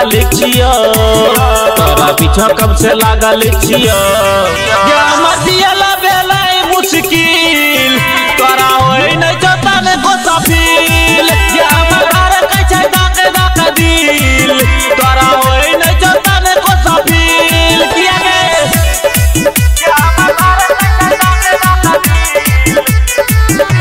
लागल छियो तोरा पीछा कब से लागल छियो या मजियला बेलाई मुश्किल तोरा होई नै जता ने को सफील या मगर कैसे दाके दाके दिल तोरा होई नै जता ने को सफील किया गे या मगर कैसे दाके दाके दिल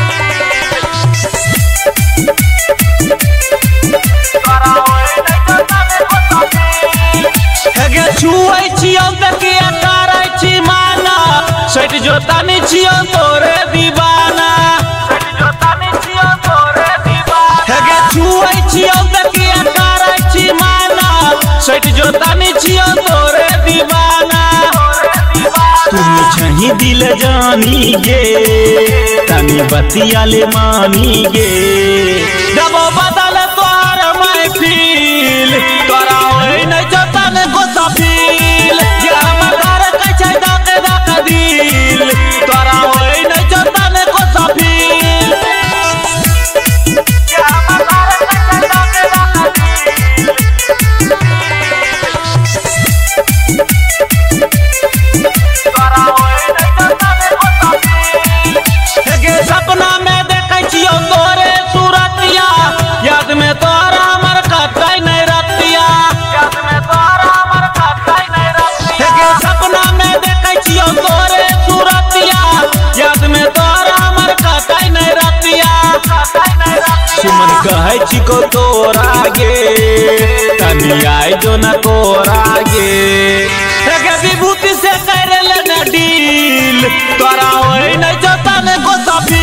तोरा होई नै जता ने को सफील हेगे छुई छियौ तके करै छी माना सट जोतानी छियौ तोरे दीवाना सट जोतानी छियौ तोरे दीवाना हेगे छुई छियौ तके करै छी माना सट जोतानी छियौ तोरे दीवाना तुम छही दिल जानी गे तनी बतिया ले मानी गे जब बदल तोर महफिल तोरा होई नै जता ने को सफील या मगर कैसे दाके दाके दिल तोरा होई नै जता ने को सफील या मगर कैसे दाके दाके दिल तोरा होई नै जता ने को सफील हेगे सपना में देखै छियौ तोरे सूरतिया याद में तोरा हमर कतै नै रतिया याद में तोरा हमर कतै नै रतिया हेगे सपना में देखै छियौ तोरे सूरतिया याद में तोरा हमर कतै नै रतिया सुमन कहै छिको तोरा गे तनी आइ जो न तोरा गे हेगे विभूति से कर ले न डील तोरा होई नै जता ने को सफील।